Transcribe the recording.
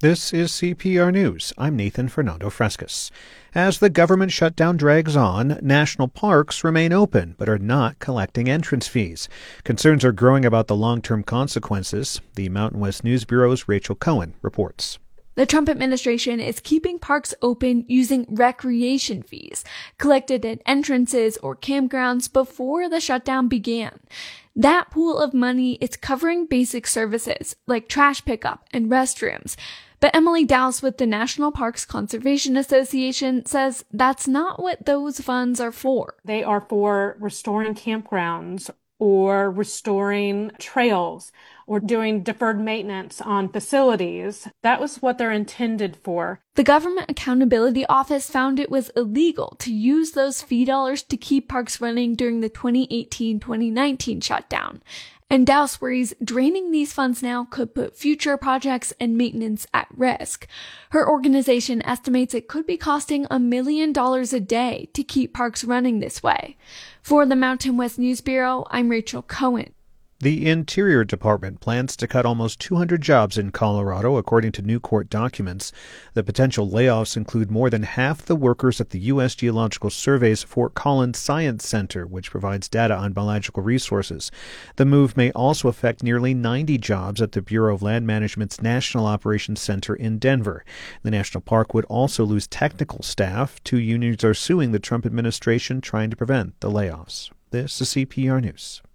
This is CPR News. I'm Nathan Fernando Frescas. As the government shutdown drags on, national parks remain open but are not collecting entrance fees. Concerns are growing about the long-term consequences. The Mountain West News Bureau's Rachel Cohen reports. The Trump administration is keeping parks open using recreation fees collected at entrances or campgrounds before the shutdown began. That pool of money is covering basic services like trash pickup and restrooms. But Emily Dowse with the National Parks Conservation Association says that's not what those funds are for. They are for restoring campgrounds or restoring trails or doing deferred maintenance on facilities. That was what they're intended for. The Government Accountability Office found it was illegal to use those fee dollars to keep parks running during the 2018-2019 shutdown. And Dowse worries draining these funds now could put future projects and maintenance at risk. Her organization estimates it could be costing $1 million a day to keep parks running this way. For the Mountain West News Bureau, I'm Rachel Cohen. The Interior Department plans to cut almost 200 jobs in Colorado, according to new court documents. The potential layoffs include more than half the workers at the U.S. Geological Survey's Fort Collins Science Center, which provides data on biological resources. The move may also affect nearly 90 jobs at the Bureau of Land Management's National Operations Center in Denver. The national park would also lose technical staff. 2 unions are suing the Trump administration, trying to prevent the layoffs. This is CPR News.